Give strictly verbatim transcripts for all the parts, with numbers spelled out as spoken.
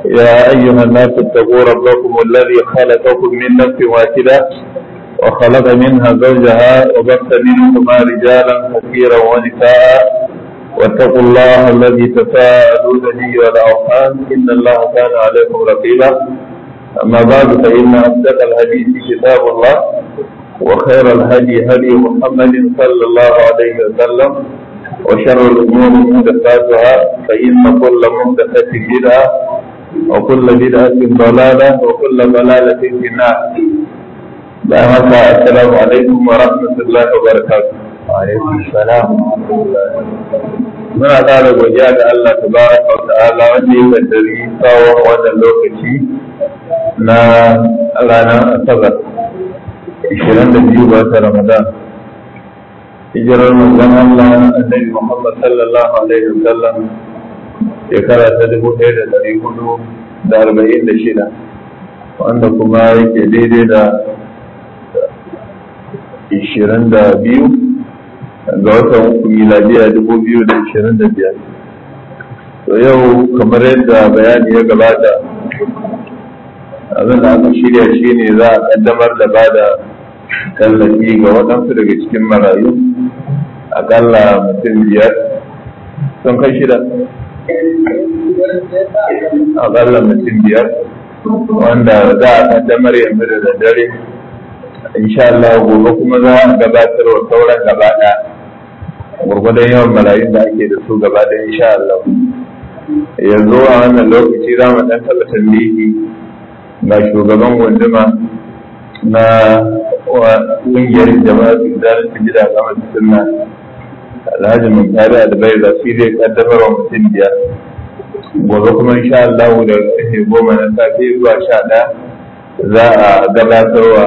يا أيها الناس اتقوا ربكم الذي خلقكم من نفس واحدة وخلق منها زوجها وبث منهما رجالا كثيرا ونساء واتقوا الله الذي تساءلون به والأرحام إن الله كان عليكم رقيبا. أما بعد فإن أصدق الحديث كتاب الله وخير الهدي هدي محمد صلى الله عليه وسلم وشر الأمور محدثاتها فإن كل محدثة بدعة وكل بدعة ضلالة وكل ضلالة في النار. السلام عليكم ورحمة الله وبركاته. وعليكم السلام ورحمة الله. muna ƙara godiya da Allah tabaraka wa ta'ala wanda ya kaddari tsawon wannan lokaci na ranar Asabar ishirin da biyu ga watan Ramadan. Hijirar manzon Allah Annabi Muhammad sallallahu alaihi wasallam shekara ta dubu ɗaya da ɗari hudu da arba'in da shida wanda kuma yake daidai da ishirin da biyu ga watan uku miladiya dubu biyu da ishirin da biyar. To yau kamar yadda bayani ya gabata abin da aka shirya shi ne za a kaddamar da ba da tallafi ga waɗansu daga cikin marayu akalla mutum biyar sun kai shida akalla mutum biyar wanda za a kaddamar yanzu da daddare. insha Allah gobe kuma za a gabatar wa sauran gaba ɗaya gurgudan yawan marayun da ake da su gaba ɗaya insha Allah. Yanzu a wannan lokaci za mu ɗan taɓa tambihi ga shugaban gunduma na ƙungiyar jama'a su gudanar da gida a kamar sunna Alhaji Muntari Albai da shi zai kaddamar wa mutum biyar. Gobe kuma insha Allah da ƙarfe goma na safe zuwa sha ɗaya za a gabatar wa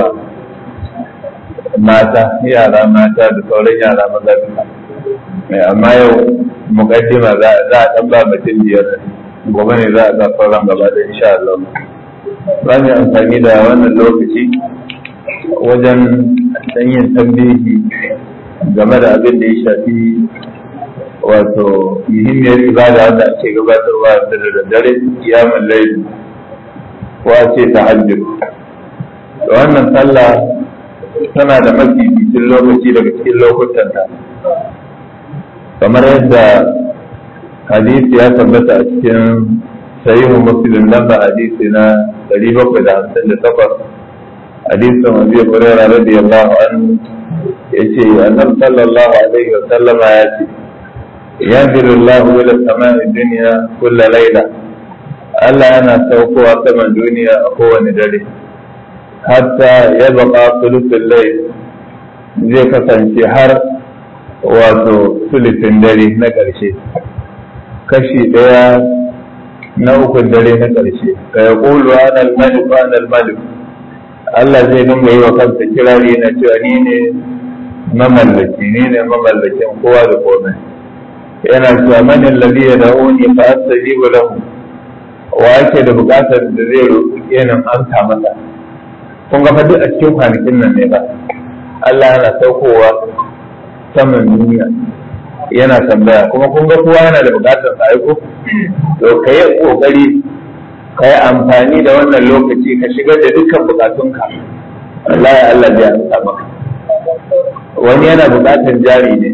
mata yara mata da sauran yara maza duka. Amma yau mukaddima za a ɗan ba mutum biyar, gobe ne za a ga sauran gaba da insha Allah. Za mu yi amfani da wannan lokaci wajen ɗan yin tambihi game da abin da ya shafi wato muhimmiyar ibada wanda ake gabatarwa da daddare kiyamun laili ko a ce tahajjud. Wannan sallah tana da mafificin lokaci daga cikin lokutanta kamar yadda hadisi ya tabbata a cikin sahihu muslim lamba hadisi na ɗari bakwai da hamsin da takwas hadisin Abu Hurairah radiyallahu anhu yace annabi sallallahu alaihi wa sallama ya ce yanzilu Allahu ila sama'i dunya kulla layla Allah yana saukowa saman duniya a kowane dare hatta ya baka sulufin lai zai kasance har wato sulufin dare na ƙarshe kashi ɗaya na ukun dare na ƙarshe ka ya ƙulu anal malik anal malik Allah zai dinga yi wa kansa kirari na cewa ni ne mamallaki ni ne mamallakin kowa da komai yana cewa manin ladhi yad'uni fa astajibu lahu wa ake da buƙatar da zai roƙi nan amsa masa. Kun ga duk a cikin kwanakin nan ne ba Allah yana saukowa saman duniya yana tambaya kuma kun ga kowa yana da bukatar sa aiko to kai kokari kai amfani da wannan lokaci ka shigar da dukkan bukatunka wallahi Allah zai amsa maka. Wani yana bukatar jari ne,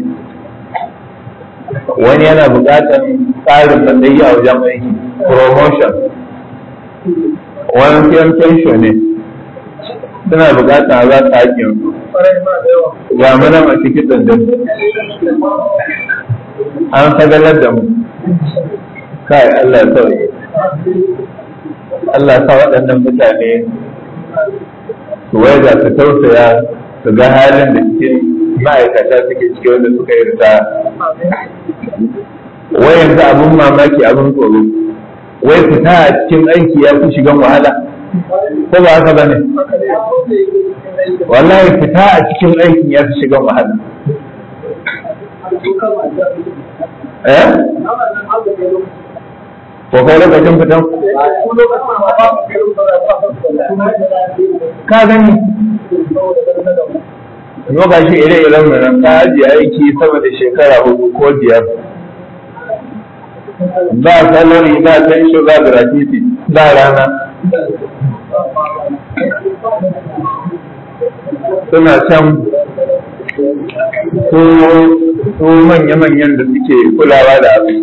wani yana bukatar tsarin matsayi a wajen aiki promotion, wani siyan pension ne suna bukatar za ta haƙin ga mana a cikin dandan an sagalar da mu kai Allah ya sauke Allah sa waɗannan mutane su waiga su tausaya su ga halin da cikin ma'aikata suke ciki wanda suka yi rita wai yanzu abin mamaki abin tsoro wai fita a cikin aiki ya fi shigan wahala ko ba haka ba ne wallahi fita a cikin aikin ya fi shigan wahala eh ko kai lokacin fitan ka gani zo ga shi ire-iren mu nan ka ajiye aiki sama da shekara hudu ko biyar ba salari ba pension ba gratuity ba rana suna can su manya-manyan da suke kulawa da abu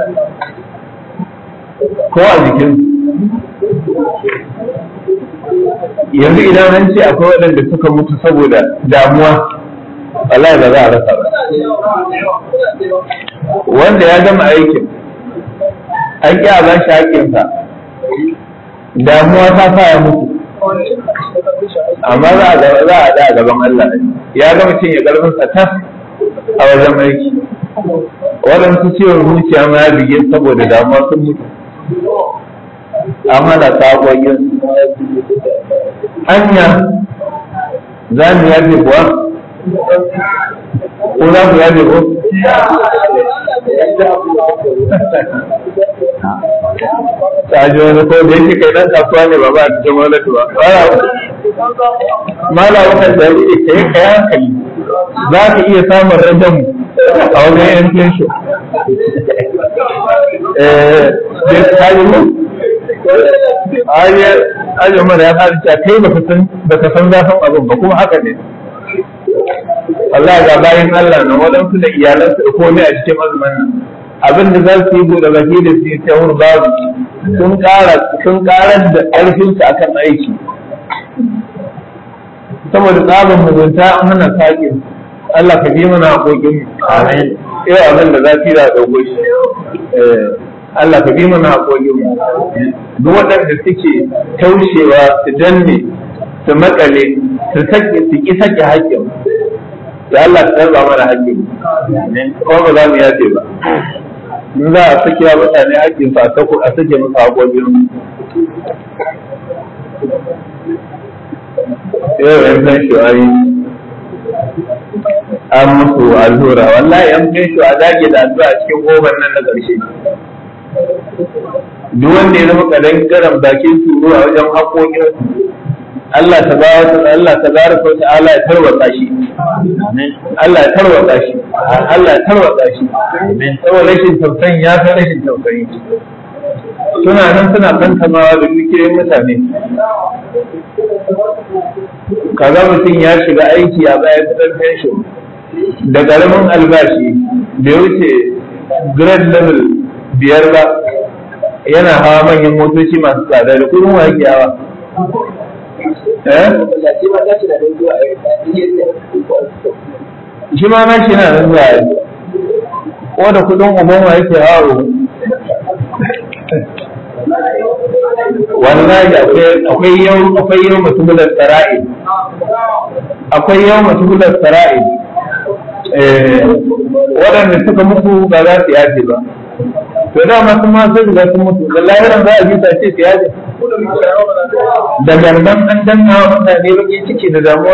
ko a jikin yanzu idan an ce akwai waɗanda suka mutu saboda damuwa wallahi ba za a rasa ba wanda ya gama aikin an ƙi a ba shi haƙƙinsa damuwa ta sa ya mutu amma za a da a gaban Allah ya gama cinye ƙarfinsa tas a wajen aiki waɗansu ciwon zuciya ma ya bige saboda damuwa sun mutu an hana saƙoƙin hanya za mu yaje kuwa ko za ku yaje ko ta ji wani ko da yake kai dan kasuwa ne ba ba a cikin gwamnati ba mala wata da yake kai kai hankali za ka iya samun rajan a wajen yan tension eh ta yi mu ajiyar mara ya fara cewa kai baka san zafin abin ba kuma haka ne Allah ga bayan Allah na waɗansu da iyalansu da komai a cikin azumin nan abin da za su yi buɗe baki da su yi ta wuri babu sun ƙara sun ƙarar da ƙarfinsu akan aiki saboda tsarin mugunta an hana saƙin Allah ka bi mana haƙoƙin amin yau abin da za su yi da ɗauko shi Allah ka bi mana haƙoƙin mu duk waɗanda suke taushewa su danne su makale su sake su ki sake haƙƙin ya Allah ka karba mana haƙƙin ko ba za mu yace ba in za a sake wa mutane haƙƙin sa a a sake musu haƙoƙin yau yan san shu'ari an musu allura wallahi yan san shu a dage da addu'a cikin goban nan na ƙarshe duk wanda ya zama kadan garan bakin turo a wajen haƙoƙin Allah ta baraka Allah ta baraka wa ta'ala ya tarwata shi Allah ya tarwata shi Allah ya tarwata shi saboda rashin tausayin ya fi rashin tausayi suna nan suna kankamawa da dukiyoyin mutane kaga mutum ya shiga aiki a bayan fitar pension da ƙaramin albashi bai wuce grade level biyar ba yana hawa manyan motoci masu tsada da kudin wa yake hawa shi ma na shi na nan zuwa ko da kudin uban wa yake hawa wallahi akwai yau akwai yau mutubular sara'i akwai yau mutubular sara'i waɗanda suka mutu ba za su yace ba to da masu ma sai da sun mutu da lahiran za a ji ta ce su yace da garban an danna wa mutane baki ciki da damuwa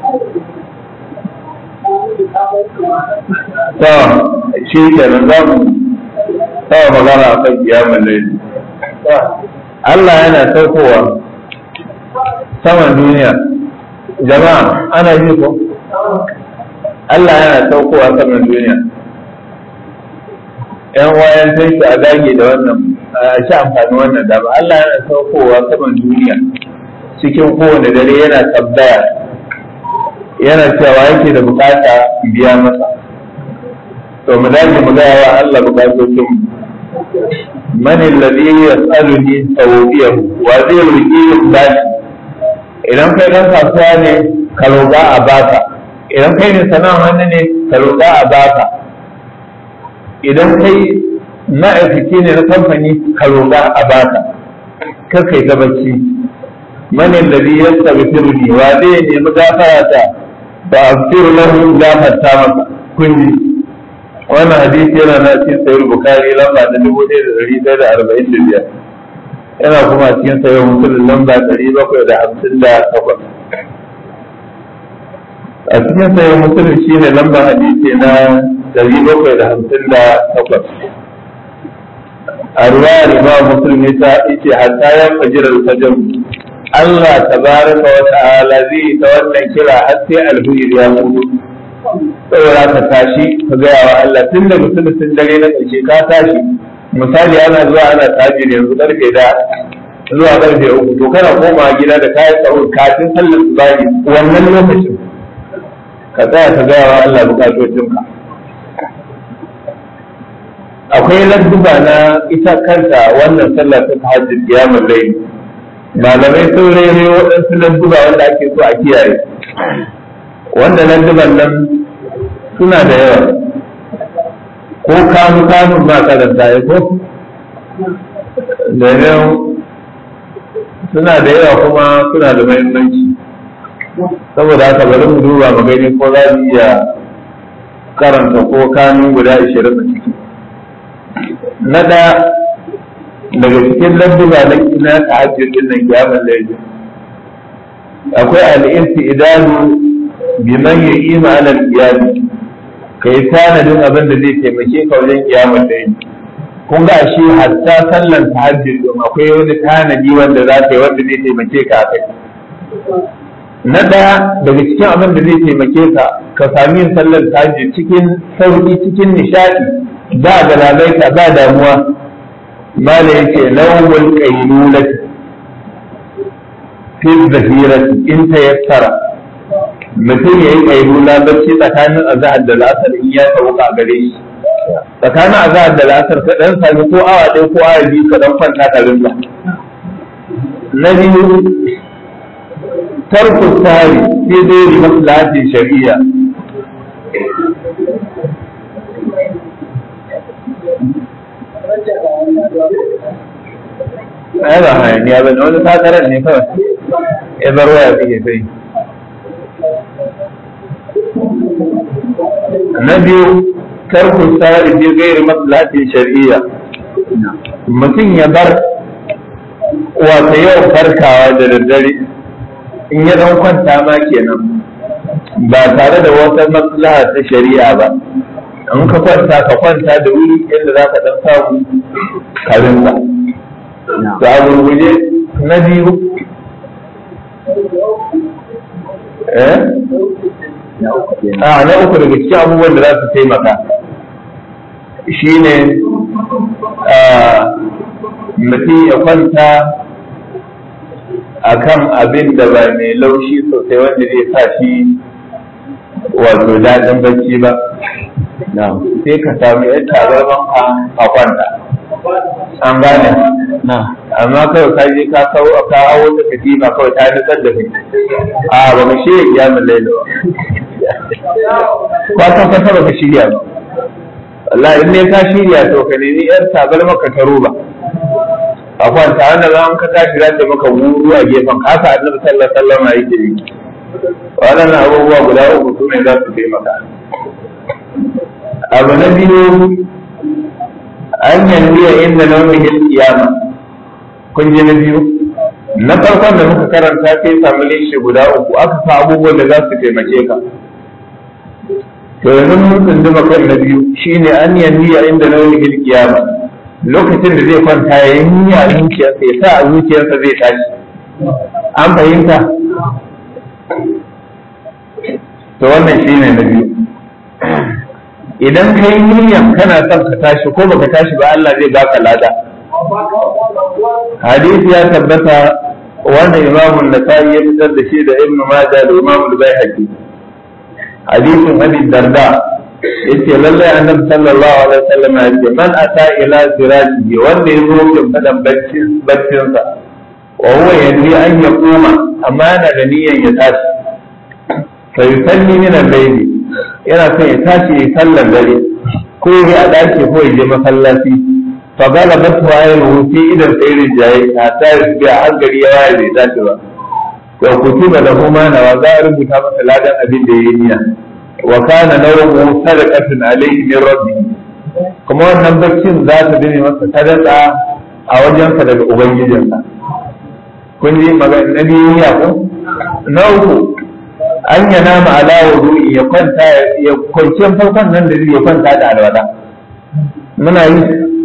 to shi kenan za mu tawa magana a kan kiyamun laili Allah yana saukowa saman duniya jama'a ana ji ko Allah yana saukowa saman duniya yan wayan sai su a dage da wannan a ci amfani wannan dama Allah yana saukowa saman duniya cikin kowane dare yana tabbaya yana cewa yake da bukata biya masa to mu dage mu gaya wa Allah bukatocin mu man alladhi yas'aluni tawbiyahu wa zai roki bashi idan kai dan kasuwa ne ka roƙa a baka idan kai ne sana'a hannu ne ka roƙa a baka idan kai ma'aikaci ne na kamfani ka roƙa a baka kar kai gabaci man alladhi yastaghfiruni wa zai nemi gafara ta fa aghfiru lahu gafarta maka kunji wannan hadisi yana na cikin sahih bukhari lamba da dubu ɗaya da ɗari ɗaya da arba'in da biyar yana kuma cikin sahih muslim lamba ɗari bakwai da hamsin da takwas a cikin sahih muslim shine lamba hadisi na ɗari bakwai da hamsin da takwas a ruwayar imam muslim ta ce hatta ya fajirar fajr Allah tabaraka wa ta'ala zai ta wannan kira har sai alhuri ya mutu saboda ka tashi ka gaya wa Allah tun da mutum dare na ƙarshe ka tashi misali ana zuwa ana tashi yanzu karfe da zuwa karfe uku to kana komawa gida da kayan tsaro kafin sallar subahi wannan lokacin ka tsaya ka gaya wa Allah bukatocinka. Akwai ladduba na ita kanta wannan sallar ta tahajjud qiyamul layl, malamai sun rere waɗansu ladduba wanda ake so a kiyaye, wanda ladduban nan suna da yawa ko kanu kanu ba ka da tsaye ko da suna da yawa kuma suna da muhimmanci, saboda haka bari mu duba mu gani ko za mu iya karanta ko kanu guda ashirin a ciki. Na ɗaya daga cikin ladduba na na tahajjud din nan kiyamul layl akwai al-istidadu biman yu'ima ala al-qiyam, kai tanadin abin da zai taimake ka wajen kiyamul layl. Kun ga shi hatta sallan tahajjud din akwai wani tanadi wanda za ka yi wanda zai taimake ka kai. Na ɗaya daga cikin abin da zai taimake ka ka sami yin sallar tahajjud cikin sauki cikin nishadi ba da lalaita ba damuwa, ba da yake lawul qailulati fi zahirati in tayassara, mutum ya yi qailula bacci tsakanin azhar da la'asar in ya sauka gare shi, tsakanin azhar da la'asar ka dan sami ko awa ɗaya ko awa biyu ka dan kwanta ka rinka. Na biyu tarku tsari fi dai maslahatin shari'a, ai ba hayaniya ba ne, wani takarar ne kawai ya bar waya suke sai. Na biyu tarku tsari fi gairi maslahatin shari'a, mutum ya bar wata yawan farkawa da daddare in ya dan kwanta ma kenan ba tare da wata maslaha ta shari'a ba, in ka kwanta ka kwanta da wuri yadda za ka dan samu karinsa. Da gurguje na biyu eh a na uku daga cikin abubuwan da za su taimaka shine mutum ya kwanta a kan abin da ba mai laushi sosai wanda zai sa shi wato daɗin bacci ba, sai ka samu yan tabarman a kwanta an gane na, amma kawai ka je ka kawo ka hawo ta katifa kawai ta nutsar da kai a ba mu shirya kiyamun laila ba kwatan kwata ba ka shirya ba, wallahi in ne ka shirya to ka nemi yar tabarma ka taro ba a kwanta, wanda za ka tashi za ta maka wuru a gefen ka, haka annabi sallallahu alaihi wasallam yake yi. Waɗannan abubuwa guda uku su ne za su taimaka. Abu na biyu an yanzu inda nauyin kiyama, kun ji na biyu. Na farkon da muka karanta sai samu lishe guda uku aka sa abubuwan da za su taimake ka. To yanzu mun tsunduma kan na biyu shine an yanzu inda nauyin kiyama, lokacin da zai kwanta ya yi niyya a zuciyarsa ya sa a zuciyarsa zai tashi. An fahimta? To wannan shi ne na biyu. Idan ka yi niyyan kana son ka tashi ko baka tashi ba Allah zai baka lada. Hadisi ya tabbata wanda Imamun Nasa'i ya fitar da shi da Ibn Majah da Imamul Baihaqi. Hadisin Abi Darda yace lallai annabi sallallahu alaihi wasallam ya ce man ata ila siraji wanda ya zo kin fadan baccin baccin sa wa huwa yanni an yaquma amma yana da niyyar ya tashi fa yusalli min al-layl, yana son ya tashi ya sallar dare ko ya a daki ko ya je masallaci fa galabat wa ayyuhu fi idan sayrin jayi ta yi a hankali ya waye bai tashi ba, wa kutiba lahu ma nawa za a rubuta masa ladan abin da yayi niyya wa kana nawmu sadaqatan alayhi min rabbi, kuma wannan baccin za ta dane masa sadaqa a wajensa daga ubangijinsa. Kun ji magana na biyu ya ko na uku an yana ma ala wudu'i ya kwanta ya kwanciyar farkon nan da zai kwanta da alwala. Muna yi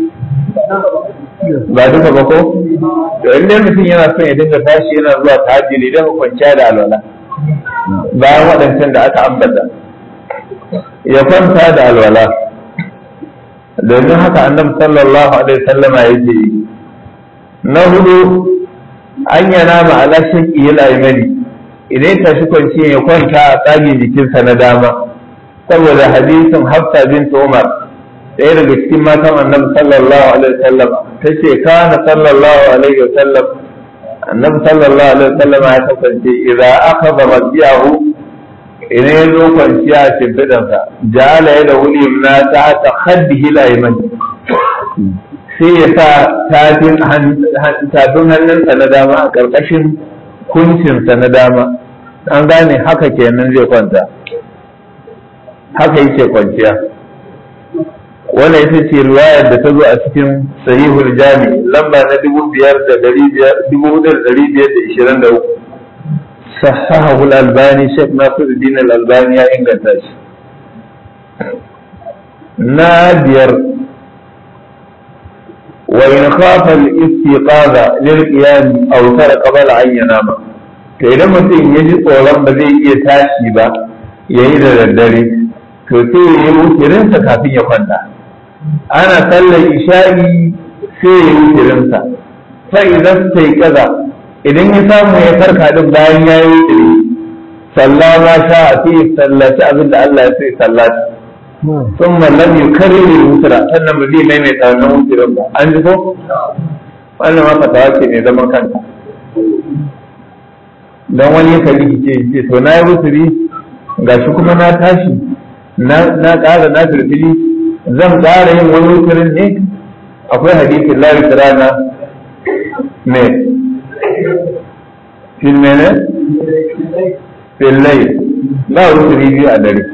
ba duka ba ko to inda mutum yana son ya dinga tashi yana zuwa tahajjudi dan kwanciya da alwala bayan waɗancan da aka ambata ya kwanta da alwala, domin haka annabi sallallahu alaihi wasallama yake yi. Na hudu an yana ma ala shaqi al-aymani idan ta shi kwanci ya kwanta a tsagin jikinsa na dama saboda hadisin Hafsa bint Umar ɗaya daga cikin matan Annabi sallallahu alaihi wasallam tace kana sallallahu alaihi wasallam Annabi sallallahu alaihi wasallam ya kasance idza akhadha madiyahu idan ya zo kwanciya a shimfiɗansa ja'ala yadahu al-yumna ta'ata khaddihi al-ayman sai ya sa tafin hannunsa na dama a ƙarƙashin kuncinsa na dama an gane haka kenan zai kwanta haka yake kwanciya wannan ita ce riwayar da ta zo a cikin sahihul jami lamba na dubu biyar da ɗari biyar dubu hudu da ɗari biyar da ishirin da uku sahahul albani shek nasiruddin al-albani ya inganta shi na biyar wa in khafa al-istiqaza lil qiyam aw tara qabla an yanama to idan mutum ya ji tsoron ba zai iya tashi ba yayi da daddare to sai ya yi wutirinsa kafin ya kwanta ana sallar isha'i sai ya yi wutirinsa sai idan sai kaza idan ya samu ya farka din bayan ya yi wutiri sallah ma sha a fi sallaci abin da Allah ya sai sallaci sun mallam yi karere wutura sannan ba zai maimaita wannan wutirin ba an ji ko wannan ma fatawa ce ne zaman kanta don wani ka rikice ce to na yi wutiri gashi kuma na tashi na ƙara na firfili zan ƙara yin wani wutirin ne akwai hadisin la yutrana ne fil mene fil layl ba wutiri biyu a dare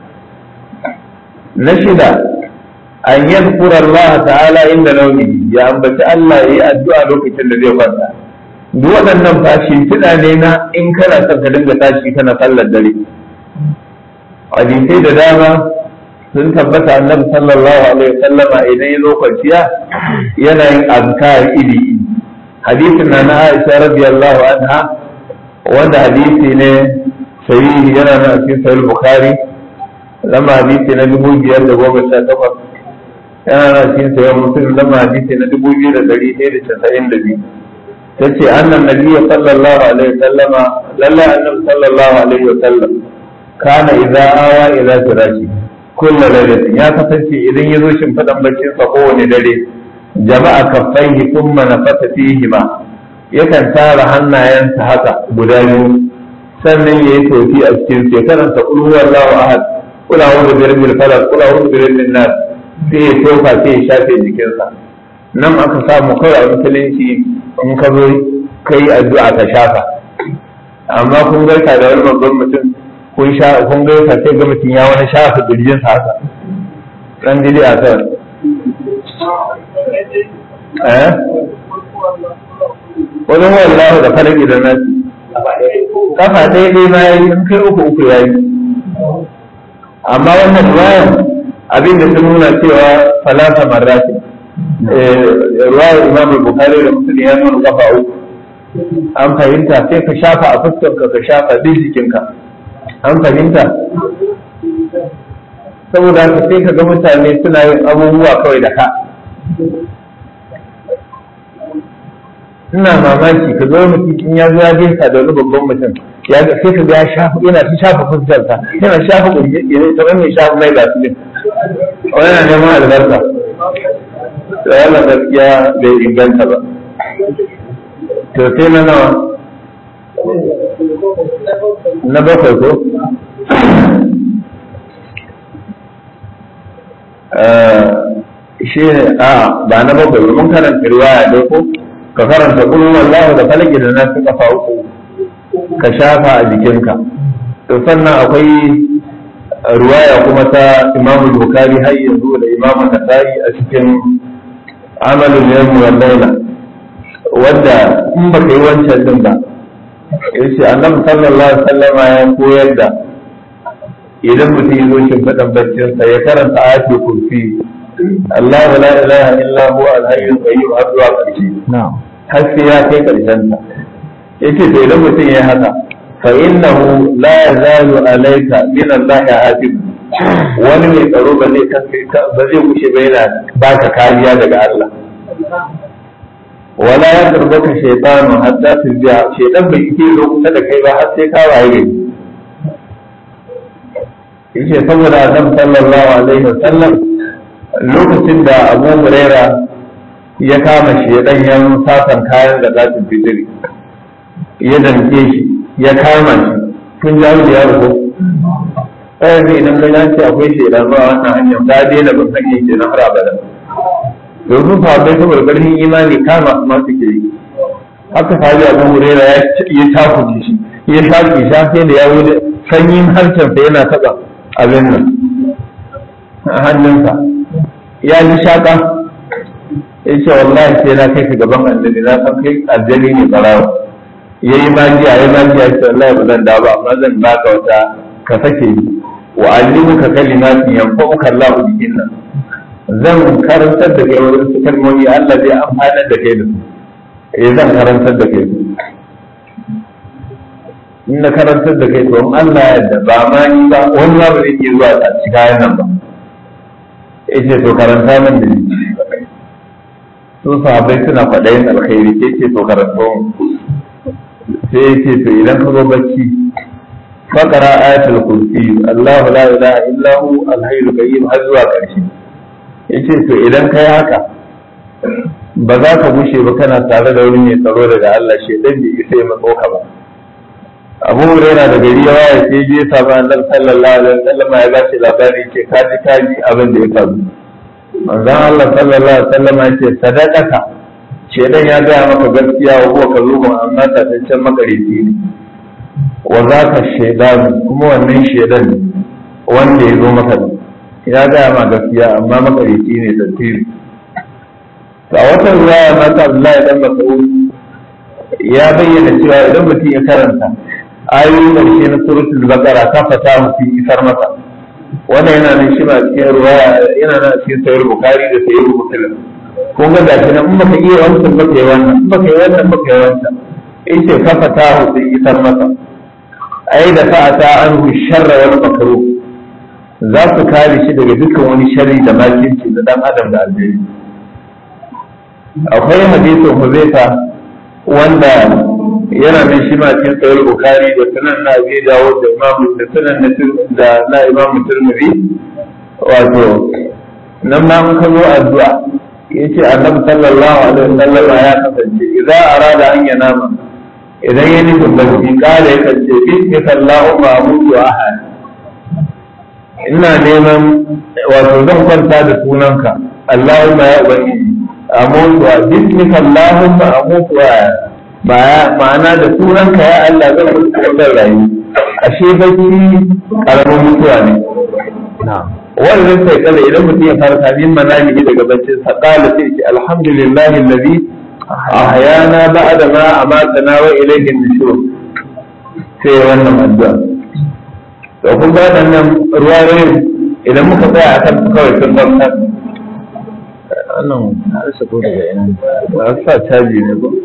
na shida an yadkura Allah ta'ala inda nauni ya ambaci Allah ya yi addu'a lokacin da zai kwanta duk waɗannan fashi fiɗa ne na in kana son ka dinga tashi kana sallar dare hadisai da dama sun tabbata annabi sallallahu alaihi wasallam idan ya zo kwanciya yana yin azkar iri hadisin na na Aisha radiyallahu anha wanda hadisi ne sahihi yana na cikin sahih Bukhari lamba hadisi na dubu biyar da goma sha takwas yana na cikin sahih Muslim lamba hadisi na dubu biyu da ɗari ɗaya da casa'in da biyu tace annan nabiyyu sallallahu alaihi wasallam lalla annabi sallallahu alaihi wasallam kana idza awa ila firashi kullu laylatin ya kasance idan yazo shimfidan baccin sa kowane dare jama'a kaffaihi thumma nafata fihi ma yakan tara hannayensa haka guda biyu sannan yayi tofi a cikin sai karanta qul huwallahu ahad qul a'udhu bi rabbil falaq qul a'udhu bi rabbin nas sai ya tofa sai ya shafe jikinsa nan aka samu kai a musulunci in ka zo kai addu'a ka shafa amma kun gaita da wani babban mutum kun sha kun ga yasa sai ga mutum ya wani shafa birjin sa haka dan dili a kan eh wani wallahi da falaki da nasi kafa ɗaya ɗaya ma yayi in kai uku uku yayi amma wannan ruwayan abin da sun nuna cewa falata marrati ruwayar Imam Bukhari da Muslim ya nuna kafa uku an fahimta sai ka shafa a fuskarka ka shafa duk jikinka an fahimta saboda haka sai ka ga mutane suna yin abubuwa kawai da ka ina mamaki ka zo mutum ya zo ya gaisa da wani babban mutum ya ga sai ka ga ya shafa yana ta shafa fuskarsa yana shafa ƙungi yana ta wani shafa mai lafiya wani yana neman albarka da yana gaskiya bai inganta ba to sai na nawa na bakwai ko shi ne a ba na bakwai mun karanta riwaya dai ko ka karanta kullu wallahu da falaki da nasu kafa uku ka shafa a jikinka to sannan akwai riwaya kuma ta Imam Bukhari har yanzu da Imam Nasa'i a cikin amalul yawm wal layla wanda in baka yi wancan din ba yace annabi sallallahu alaihi wasallam ya koyar da idan mutum ya zo shi fadan baccin sa ya karanta ayatul kursi Allah la ilaha illa huwa al-hayyul qayyum har zuwa ƙarshe na'am har sai ya kai ƙarshen sa yace to idan mutum ya haka fa innahu la yazalu alayka min Allah hasib wani mai tsaro ba zai ba zai wuce ba yana baka kariya daga Allah wala ya turbaka shaytanu hatta turji'a shaytan bai yi zo kusa da kai ba har sai ka waye gari yace saboda Annabi sallallahu alaihi wasallam lokacin da Abu Huraira ya kama shaytan ya satan kayan da zatin fitiri ya danke shi ya kama shi kun jawo da yaro ko sai ne idan ka ce akwai shaytan ba wannan hanyar da daina ban sake shi na har abada domin sahabbai saboda ƙarfin imani kama ma suke yi haka sahabi Abu Huraira ya ya takuce shi ya shaƙi shi sai da ya wuce sanyin harshen sa yana taɓa abin nan a hannunsa ya ji shaƙa ya ce wallahi sai na kai ka gaban annabi na san kai aljani ne barawa ya yi magiya ya yi magiya ya ce wallahi ba zan dawo ba amma zan baka wata ka sake ni wa allimuka kalimatin yanfa'uka Allahu bihinna zan karantar da kai wurin su kalmomi Allah zai amfanar da kai da su eh zan karantar da kai su in na karantar da kai to in Allah ya yarda ba ma ni ba wani ba zai iya zuwa ta ci kayan nan ba yace to karanta min da ni su sahabbai suna kwaɗayin alkhairi sai ce to karanta sai yace to idan ka zo bacci faqra ayatul kursi Allahu la ilaha illa hu al-hayyul qayyum har zuwa ƙarshe yace to idan kai haka ba za ka gushe ba kana tare da wani mai tsaro daga Allah shedan bai isa ya matso ka ba Abu Hurairah da gari ya waye sai je samu Annabi sallallahu alaihi wasallam ya ba shi labari ce kaji kaji abin da ya faru manzon Allah sallallahu alaihi wasallam ya ce sadaqaka shedan ya ga maka gaskiya wa huwa kazubu amma ta tantan makarici ne wa zaka shedan kuma wannan shedan wanda ya zo maka ya gaya ma gaskiya amma makarici ne tantiri a wata ruwaya na ta Abdullahi dan Mas'ud ya bayyana cewa idan mutum ya karanta ayoyin ƙarshe na suratul baqara ta fata mutum isar masa wannan yana nan shi ba cikin ruwaya yana nan cikin sahih bukhari da sahih muslim kun ga gashi nan in baka iya wancan baka yi wannan in baka yi wannan baka yi wancan in ce ka fata mutum isar masa ai da fa'ata anhu sharra wal makruh za su kare shi daga dukkan wani sharri da makirci da dan adam da aljeri akwai hadisin Huzaifa wanda yana nan shi ma cikin sahih Bukhari da sunan na Abi Dawud da Imam da sunan da na Imam Tirmidhi wato nan ma mun kawo addu'a yace Annabi sallallahu alaihi wasallam ya kasance idan arada an yanama idan ya nufin bacci kare ya kace bismillahu ma'budu ahad ina neman wato zan kwanta da sunanka Allahumma ya ubangiji amutu wa bismika Allahumma amutu wa ma'ana da sunanka ya Allah zan mutu wannan rayu ashe bacci karamin mutuwa ne wannan sai kada idan mutum ya farka min manami daga baccin sa qala sai ce alhamdulillahi alladhi ahyana ba'da ma amatana wa ilayhi an-nushur sai wannan addu'a to kun ga nan ruwayoyin idan muka tsaya akan su kawai sun gamsar wannan har su ko daga ina ba sa caji ne ba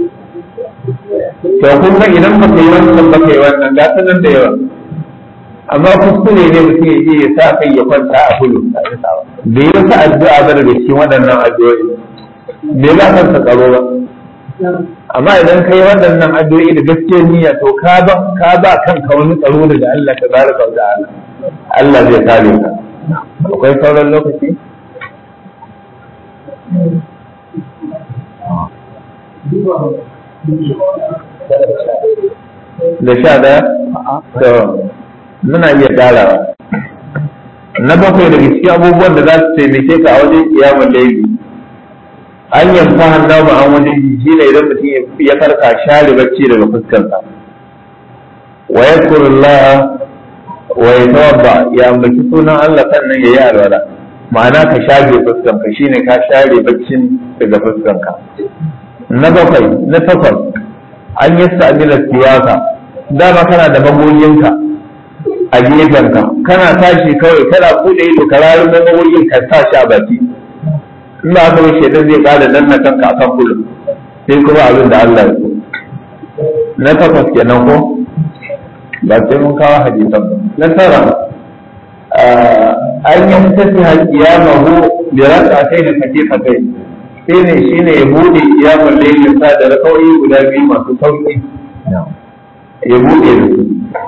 to kun ga idan baka yi wannan baka yi wannan ga sanan da yawa amma kuskure ne mutum ya je ya sa kai ya kwanta a hulu da yi wata addu'a ba daga cikin waɗannan addu'o'i bai ba kansa tsaro ba amma idan ka yi waɗannan addu'o'i da gaskiyar niyya to ka ba ka ba kanka wani tsaro daga Allah tabaraka wa ta'ala Allah zai kare ka akwai sauran lokaci da sha daya to muna iya karawa na bakwai daga cikin abubuwan da za su taimake ka a wajen kiyamun laifi an yamfa hannu ba an wajen shi ne idan mutum ya farka share bacci daga fuskarsa wa yadhkurullah wa yatawadda ya ambaci sunan Allah sannan yayi alwala ma'ana ka share fuskanka shine ka share baccin daga fuskanka na bakwai na takwas an yi sa'adila siyasa dama kana da magoyinka a gefenka kana tashi kawai kana bude ido ka rayu na magoyin ka tashi a baki in ba haka ba shaitan zai kada nan na kanka akan kullum sai kuma abin da Allah ya so na takwas kenan ko ba sai mun kawo hadisan ba na tara an yi tafi hakiyamahu bi rak'atayn katifatain shine shine ya bude kiyamul layl sa da rak'o'i guda biyu masu sauki ya bude da su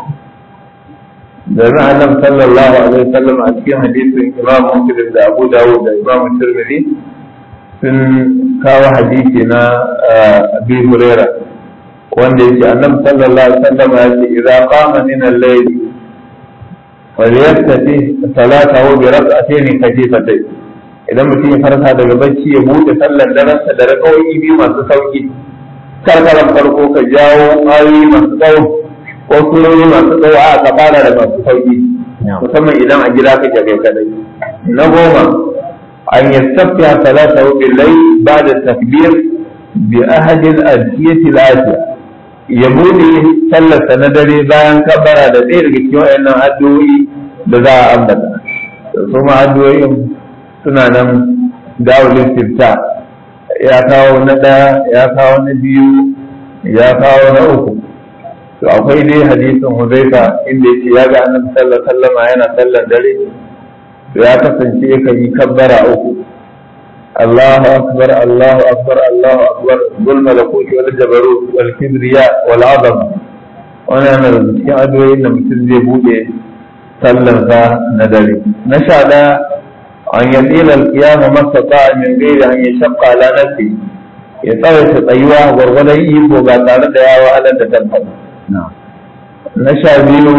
da ran annabi sallallahu alaihi wasallam a cikin hadisin Imam Muslim da Abu Dawud da Imam Tirmidhi sun kawo hadisi na Abi Hurairah wanda yake annabi sallallahu alaihi wasallam ya ce idza qama min al-layl falyaftati salatahu bi rak'atayn khafifatayn idan mutum ya farka daga bacci ya bude sallar daransa da rakawoyi biyu masu sauki karkaran farko ka jawo ayoyi masu tsawo ko surori masu tsawo a ka fara da masu sauki musamman idan a gida kake kai kadai na goma an yastafiya salatahu bil layl ba'da takbir bi ahadi al-adiyati al-atiya ya bude sallarsa na dare bayan kabbara da ɗaya daga cikin wayannan addu'o'i da za a ambata su ma addu'o'in suna nan dawul istifta ya kawo na ɗaya ya kawo na biyu ya kawo na uku to akwai dai hadisin Huzaifa inda yake ya ga annabi sallallahu alaihi wasallam yana sallar dare to ya kasance yakan yi kabbara uku Allahu akbar Allahu akbar Allahu akbar dhul malakuti wal jabarut wal kibriya wal azam wannan ne cikin addu'o'in da mutum zai bude sallar sa na dare na sha ɗaya an yadila al-qiyam mastata min ghairi an yashqa ala nafsi ya tsawaita tsayuwa gwargwadon iko ba tare da yawa alal da tabbata na sha biyu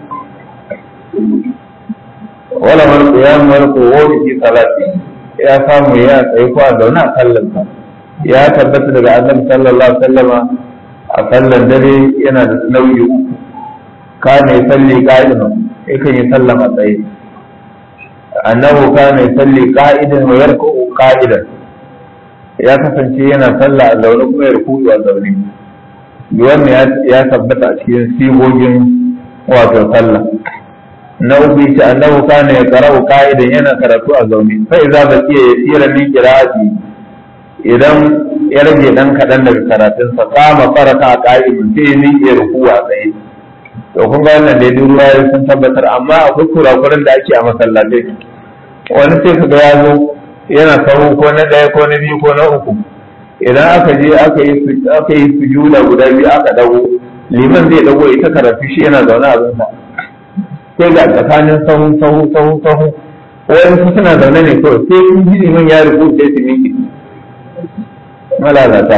wala mar qiyam wal qu'ud fi salati ya samu ya tsaye ko a zaune a sallarsa ya tabbata daga annabi sallallahu alaihi wasallama a sallar dare yana da nauyi uku kana salli qa'idan yakan yi sallan a tsaye annahu kana salli qa'idan wa yarku'u qa'idan ya kasance yana sallah a zaune kuma ya ruku'u a zaune wannan ya tabbata a cikin sigogin wato sallah na uku ce annahu kana ya qara'u qa'idan yana karatu a zaune fa idza baqiya yasira min qira'ati idan ya rage dan kadan daga karatun sa kama faraka a qa'imin sai ni ya ruku'u a tsaye to kun ga wannan da duk ruwayoyi sun tabbatar amma akwai kurakuran da ake a masallatai wani sai kaga ya zo yana sahu ko na ɗaya ko na biyu ko na uku idan aka je aka yi aka yi sujuda guda biyu aka dago liman zai dago ita karatu shi yana zaune a zunsa sai ga tsakanin sahu sahu sahu sahu wani su suna zaune ne kawai sai sun ji liman ya rubu sai su miƙe malalata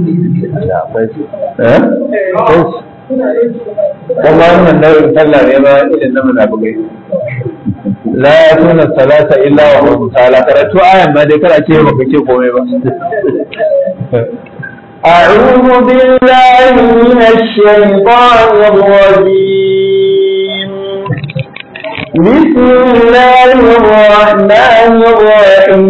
eh kuma wannan nau'in sallah ne ma irin na munafikai la yatuna salata illa wa hum sala karatu ayan ma dai kada ce baka ce komai ba a'udhu billahi minash shaitanir rajim bismillahir rahmanir rahim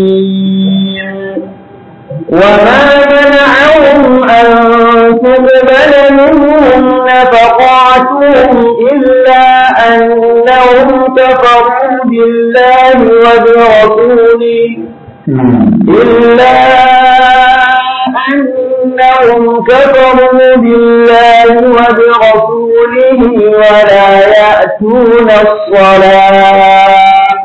وما منعهم أن تقبل منهم نفقاتهم إلا أنهم كفروا بالله وبرسوله إلا أنهم كفروا بالله وبرسوله ولا يأتون الصلاة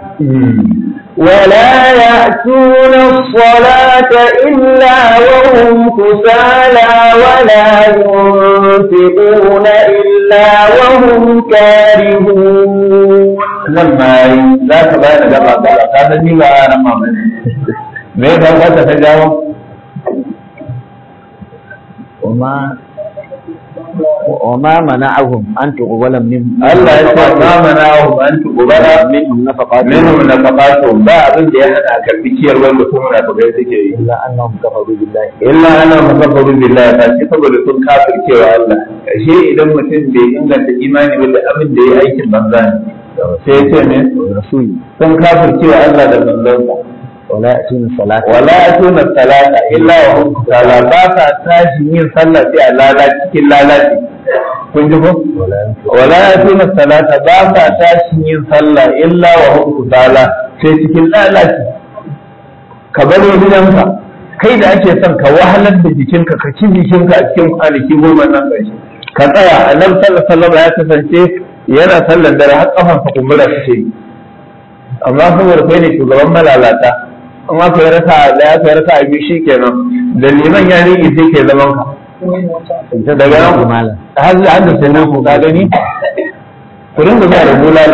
ولا يأتون الصلاة إلا وهم كسالى ولا ينفقون إلا وهم كارهون. لما لا تبين لما قال هذا نيلا أنا ما من ماذا قد تجاوب وما وما منعهم أن تقبل منهم الله يسوع ما منعهم أن تقبل منهم نفقات منهم نفقاتهم بعض اللي أنا كبير ولا كنا بغيرك إلا أنهم كفروا بالله إلا أنهم كفروا بالله فكيف يكون كافر كيف الله شيء إذا مثل بإن الإيمان ولا أمن ده أي شيء بنزان شيء ثاني الرسول كن كافر كيف الله ده بنزان ولا يأتون الصلاة ولا يأتون الصلاة إلا وهم كسالى باسا تاشي من صلاة في اللالاتي في اللالاتي kun ji ko wala yatuna salata ba sa tashi yin sallah illa wa hum kusala sai cikin lalaci ka bari gidanka kai da ake son ka wahalar da jikinka ka ci jikinka a cikin kwanaki goma nan gashi ka tsaya annabi sallallahu alaihi wasallam ya kasance yana sallar dare har kafan sa kumbura suke yi amma saboda kai ne shugaban malalata in aka yi raka da ya kai raka biyu shi kenan da liman ya riƙe sai ke zaman ka daga nan har da an da sanin ku ka gani ku rinka zuwa da bulala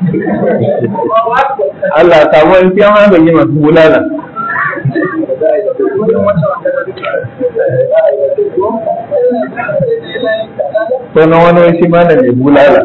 Allah samu in fiye ma ban yi masu bulala ko na wani wani shi ma da mai bulala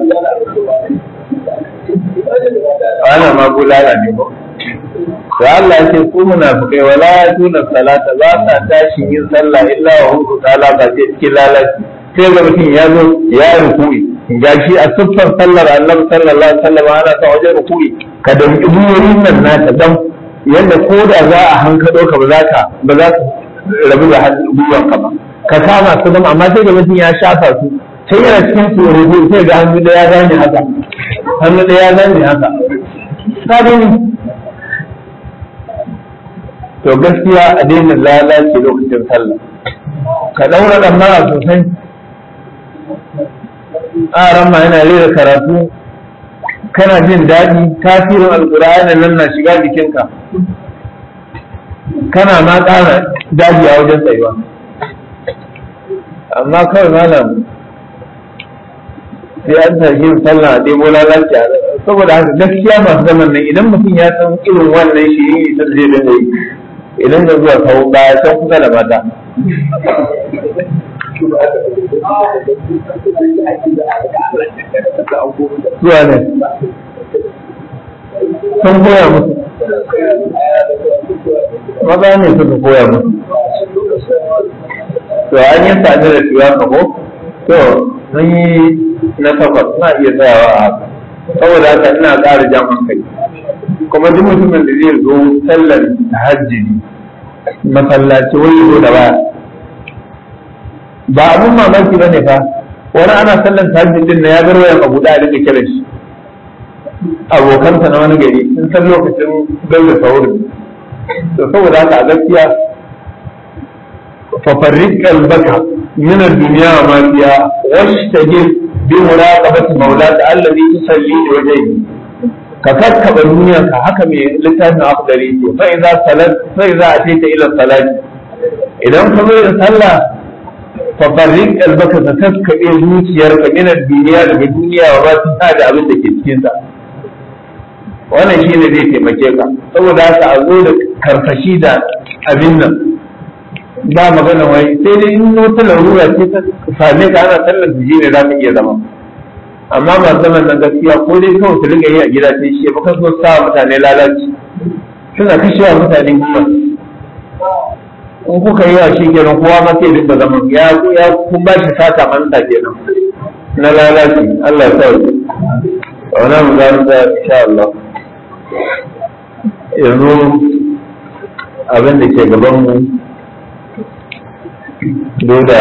ana ma bulala ne ba da Allah ya ce ku munafikai wala yatuna salata ba sa tashi yin sallah illa wa hum kusala ba ce cikin lalaci sai ga mutum ya zo ya ruku'i gashi a siffar sallar Annabi sallallahu alaihi wasallam ana ta wajen ruku'i ka da buyoyin nan naka dan yanda ko da za a hankado ka ba za ka ba za ka rabu da gwiwan ka ba ka kama su zama amma sai ga mutum ya shafa su sai yana cikin su ruku'i sai ga hannu da ya gane haka hannu da ya gane haka sabon to gaskiya a daina lalace lokacin sallah ka daura damara sosai aran ma yana rera karatu kana jin daɗi tasirin alƙur'ani nan na shiga jikinka kana ma ƙara daji a wajen tsayuwa amma kawai malam sai an tashi yin sallah a ɗebo lalace saboda haka gaskiya masu zaman nan idan mutum ya san irin wannan shi yi ta zai dinga yi idan da zuwa kawo ba can kusa da mata zuwa ne sun koya musu maza ne suka koya musu to an yi sami da shiwa kamo to sun yi na takwas na iya tsayawa a haka saboda haka ina ƙara jan hankali kuma duk mutumin da zai zo sallar tahajjudi masallaci wani zo da baya ba abun mamaki bane fa wani ana sallar tahajjudin na ya bar wayan abu da dinga kiran shi abokansa na wani gari sun san lokacin gaza saurin to saboda haka a gaskiya fa farriq qalbaka min ad-dunya wa ma fiha washtagil bi muraqabati mawlaka alladhi tusalli wajhihi ka kakkaba duniyarka haka mai littafin afdari ce fa idza salat fa idza atita ila salati idan ka zo da sallah fa farriq qalbaka ka kakkabe zuciyarka min ad-dunya daga duniya wa ba ta da abin da ke cikin ta wannan shine zai taimake ka saboda haka a zo da karfashi da abin nan ba magana wai sai dai in wata larura ce ta same ka ana sallar jiji ne za ka iya zama amma masu zaman nan gaskiya ko dai kawai su riga yi a gida sai shi baka so sa mutane lalaci suna kashewa mutane gwiwa in kuka yi wa shi kenan kowa ma sai dinga zaman ya ya kun ba shi sata manta kenan na lalaci Allah ya sauke wannan mu za mu ga insha Allah yanzu abin da ke gaban mu do da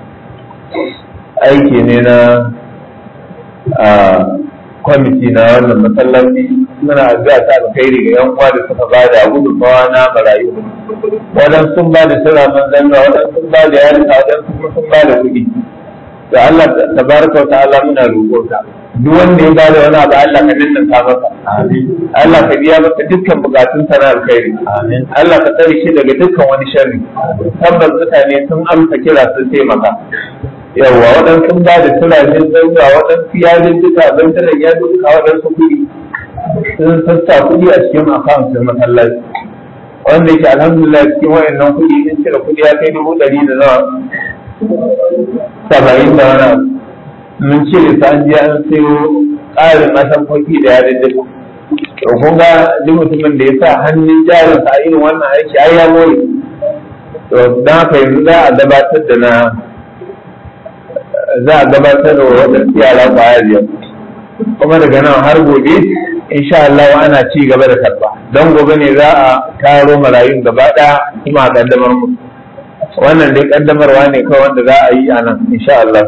aiki ne na a kwamiti na wannan masallaci muna addu'a ta alkhairi ga yan uwa da suka ba da gudunmawa na marayu wadan sun ba da sura manzanni wadan sun ba da yarika wadan sun sun ba da kuɗi da Allah tabaraka wa ta'ala muna roƙo ka duk wanda ya ba da wani abu Allah ka dindanta masa Allah ka biya masa dukkan bukatun sa na alkhairi Allah ka tsare shi daga dukkan wani sharri tabbas mutane sun amsa kira sun taimaka yawwa waɗansu ba da turajen zauwa waɗansu yajin duka zantarar ya duka waɗansu kuɗi sun sassa kuɗi a cikin akawun sun masallaci wanda yake alhamdulillah cikin wayannan kuɗi sun cire kuɗi ya kai dubu ɗari da nawa saba'in da wani mun cire su an je an sayo ƙarin matamfoki da yadda duka to kun ga duk mutumin da ya sa hannun jarinsa a irin wannan aiki ai ya more to don haka yanzu za a gabatar da na za a gabatar da waɗansu yara ƙwaya biyar kuma daga nan har gobe insha Allah ana ci gaba da karɓa don gobe ne za a taro marayun gaba ɗaya kuma a ƙaddamar mu wannan dai ƙaddamarwa ne kawai wanda za a yi a nan insha Allah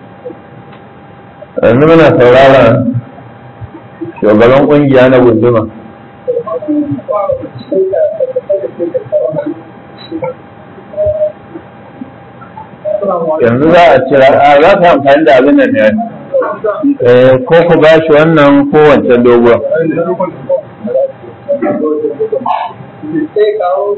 yanzu muna sauraron shugaban ƙungiya na gunduma yanzu za a cira a za ka amfani da abin nan ne ko ku ba shi wannan ko wancan doguwa sai kawo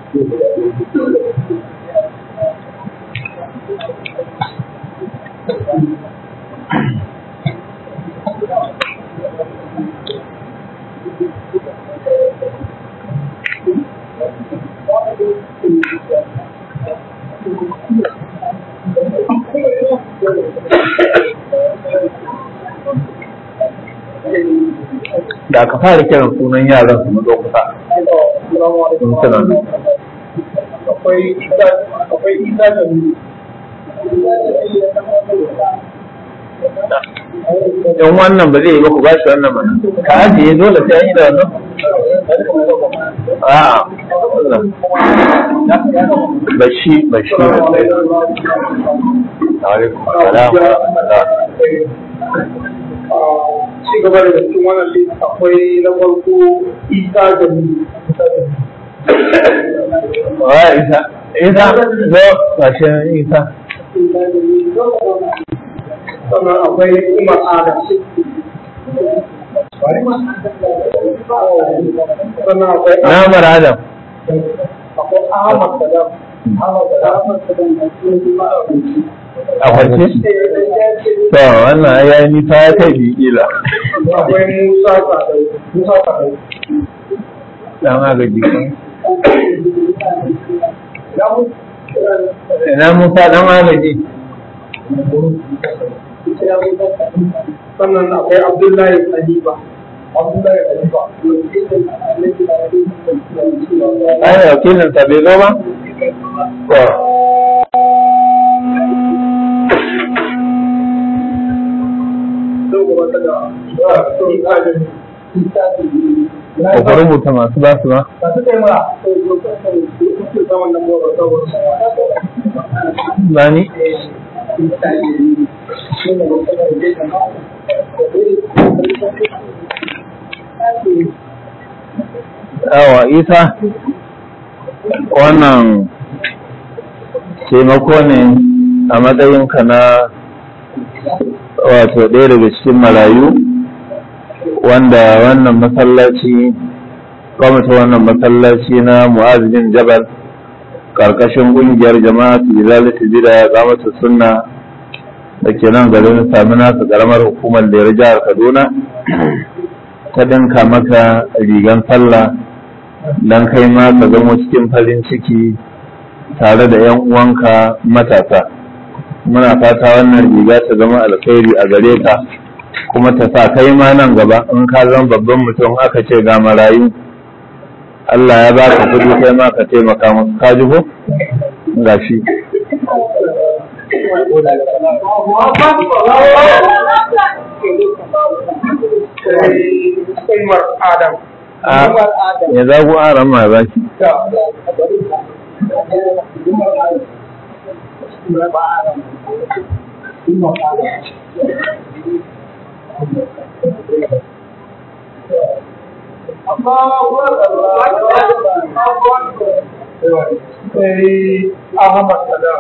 da aka fara kiran sunan yaran su mazo kusa sun suna nan akwai isa akwai isa da ni in wannan ba zai yi ba ku ba shi wannan mana ka ajiye dole sai an yi da wannan a'a ba shi ba shi ba sai alaikum salam ci gaba da cikin wannan list akwai na farko isa da ni wa isa isa zo kashin isa sannan akwai umar adam sannan akwai na mara adam akwai ahmad sadam ahmad sadam a kwanci to wannan ya yi nisa ya kai bi kila akwai musa sadau musa sadau dan agaji kan ina musa dan agaji sannan akwai abdullahi khalifa abdullahi khalifa ai wakilin sa bai zo ba to ko ku rubuta masu ba su ba bani yawa isa wannan taimako ne a matsayinka na wato ɗaya daga cikin marayu wanda wannan masallaci kwamita wannan masallaci na Mu'az bin Jabal karkashin ƙungiyar jama'a su izalatu bida ya kamata sunna da ke nan garin Samina su karamar hukumar da jihar Kaduna ta dinka maka rigan sallah don kai ma ka zama cikin farin ciki tare da 'yan uwanka matasa. Muna fata wannan riga ta zama alkhairi a gare ka kuma ta sa kai ma nan gaba in ka zama babban mutum aka ce ga marayu Allah ya baka kudi kai ma ka taimaka musu ka ji ko gashi Umar Adam ya zagu aran ma ba shi sai Ahmad Sadam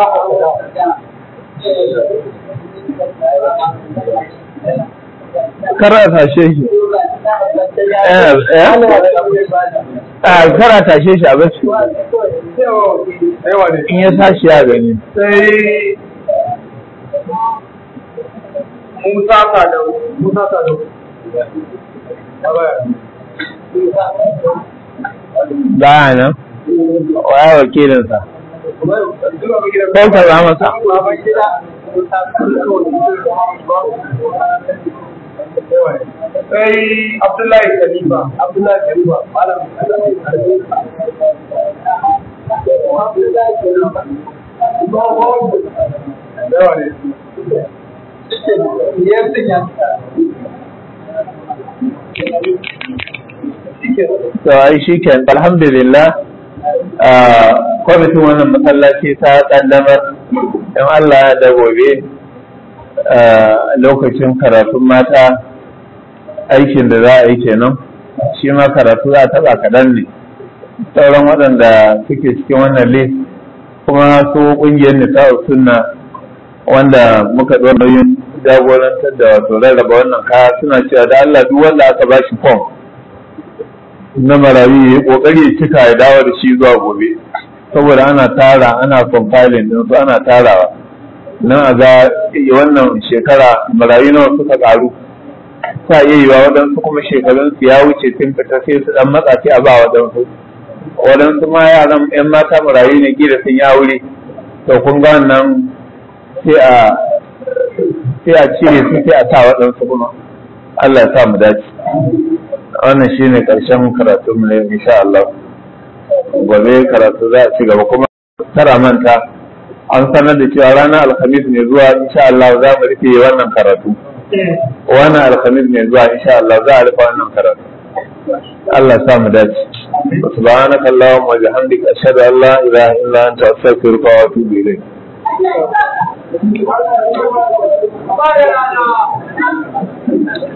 kara tashe shi kara tashe shi a bacci in ya tashi ya gani sai Musa Sadau Musa Sadau ba nan waya wakilinsa ko ka za masa sai Abdullahi Khalifa Abdullahi Khalifa malam to ai shi ke alhamdulillah kwamitin wannan masallaci ta kaddamar don Allah da gobe lokacin karatun mata aikin da za a yi kenan shi ma karatu za a taba kaɗan ne sauran waɗanda suke cikin wannan list kuma su ƙungiyar nisa'u sunna wanda muka ɗora yin jagorantar da wato rarraba wannan kaya suna cewa da Allah duk wanda aka ba shi form na marayu ya kokari ya cika ya dawo da shi zuwa gobe, saboda ana tara ana compiling din su ana tarawa nan a ga wannan shekara marayu nawa suka karu. Sa iya yiwa waɗansu kuma shekarun su ya wuce tun fita sai su dan matsa sai a ba waɗansu. Waɗansu ma yaran yan mata marayu ne gida sun ya wuri, to kun ga wannan sai a sai a cire su sai a sa waɗansu kuma. Allah ya sa mu dace. Wannan shine karshen karatu mu ne insha Allah. Gobe karatu za a ci gaba kuma tara manta an sanar da cewa ranar alhamis ne zuwa insha Allah za mu rufe wannan karatu. Wannan alhamis ne zuwa insha Allah za a rufe wannan karatu. Allah sa mu dace. Subhanaka Allahumma wa bihamdika ashhadu an la ilaha illa anta astaghfiruka wa atubu ilayk. Thank you.